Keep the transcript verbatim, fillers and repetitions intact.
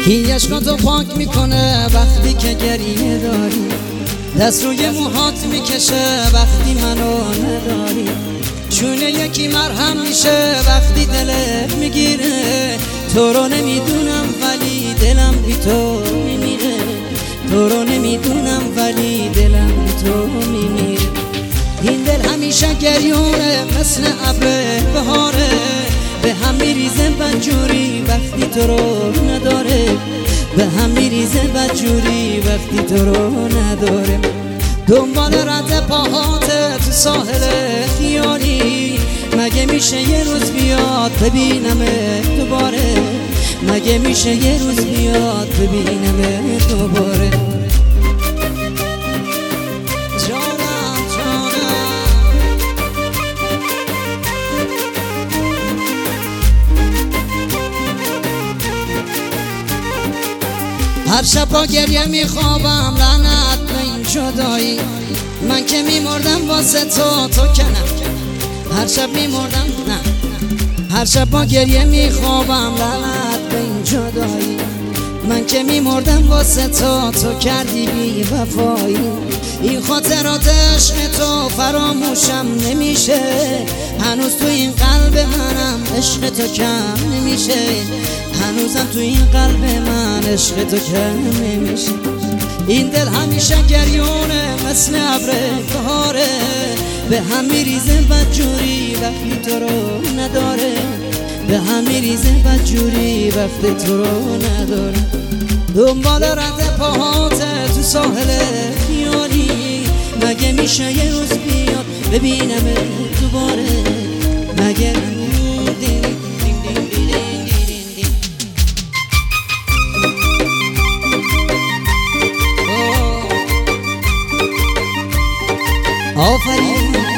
کی عشقاتو پاک میکنه وقتی که گریه داری، دست روی موهات میکشه وقتی منو نداری، چونه یکی مرهم میشه وقتی دلت میگیره. تو رو نمیدونم ولی دلم بی تو میمیره، تو رو نمیدونم ولی دلم بی تو میمیره. این دل همیشه گریونه مثل ابر بهاره، به هم میریزه بدجوری وقتی تو رو نداره، به هم میریزه بدجوری وقتی تو رو نداره. دنبال رد پاهاته تو ساحل خیالی، مگه میشه یه روز بیاد ببینمه دوباره، مگه میشه یه روز بیاد ببینمه دوباره. جانم جانم هر شب با گریه میخوابم لعنت به این جدایی، من که میمردم واسه تو تو که نه. هر شب میمردم نه، هر شب با گریه میخوابم لعنت به این جدایی، من که میمردم واسه تو تو کردی بی وفایی. این خاطرات عشق تو فراموشم نمیشه، هنوز تو این قلب منم عشق تو کم نمیشه، هنوزم تو این قلب من عشق تو کم نمیشه. این دل همیشه گریونه مثل ابر بهاره، به هم میریزه بدجوری وقتی تو رو نداره، به هم میریزه بدجوری وقتی تو رو نداره. دنبال رد پاهاته تو ساحل خیالی، مگه میشه یه روز بیاد ببینم دوباره، مگه آفرین